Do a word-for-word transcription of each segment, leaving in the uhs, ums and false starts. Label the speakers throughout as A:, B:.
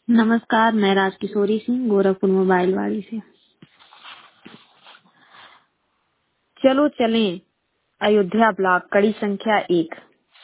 A: नमस्कार, मैं राजकिशोरी सिंह गोरखपुर मोबाइल वाड़ी से। चलो चलें अयोध्या ब्लॉक कड़ी संख्या एक।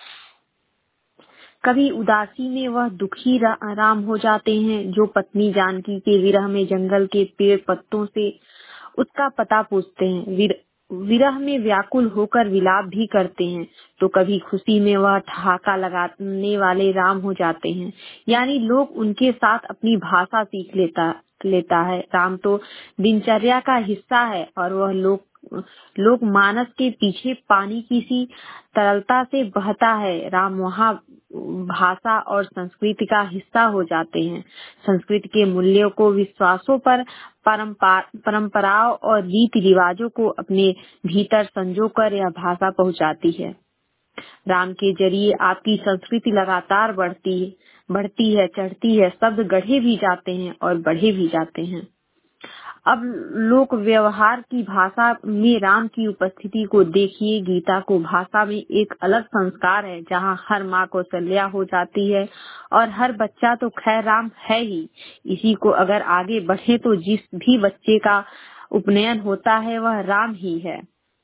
A: कभी उदासी में वह दुखी रा, राम हो जाते हैं जो पत्नी जानकी के विरह में जंगल के पेड़ पत्तों से उसका पता पूछते हैं। विर, विरह में व्याकुल होकर विलाप भी करते हैं। तो कभी खुशी में वह ठहाका लगाने वाले राम हो जाते हैं, यानी लोग उनके साथ अपनी भाषा सीख लेता लेता है। राम तो दिनचर्या का हिस्सा है और वह लोग लोक मानस के पीछे पानी की सी तरलता से बहता है। राम वहाँ भाषा और संस्कृति का हिस्सा हो जाते हैं। संस्कृति के मूल्यों को, विश्वासों पर, परंपराओं और रीति रिवाजों को अपने भीतर संजोकर यह भाषा पहुंचाती है। राम के जरिए आपकी संस्कृति लगातार बढ़ती है बढ़ती है चढ़ती है। शब्द गढ़े भी जाते हैं और बढ़े भी जाते हैं। अब लोक व्यवहार की भाषा में राम की उपस्थिति को देखिए। गीता को भाषा में एक अलग संस्कार है, जहाँ हर माँ कौशल्या हो जाती है और हर बच्चा तो खैर राम है ही। इसी को अगर आगे बढ़े तो जिस भी बच्चे का उपनयन होता है वह राम ही है।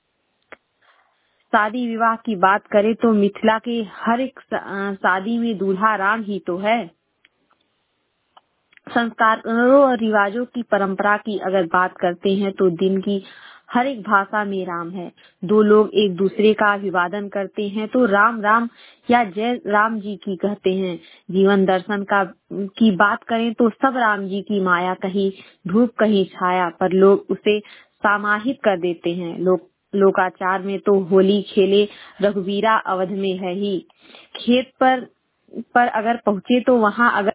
A: शादी विवाह की बात करें तो मिथिला के हर एक शादी में दूल्हा राम ही तो है। संस्कारों और रिवाजों की परंपरा की अगर बात करते हैं तो दिन की हर एक भाषा में राम है। दो लोग एक दूसरे का अभिवादन करते हैं तो राम राम या जय राम जी की कहते हैं। जीवन दर्शन का की बात करें तो सब राम जी की माया, कहीं धूप कहीं छाया, पर लोग उसे समाहित कर देते हैं। लोग लोकाचार में तो होली खेले रघुवीरा अवध में है ही। खेत पर पर अगर पहुंचे तो वहाँ अगर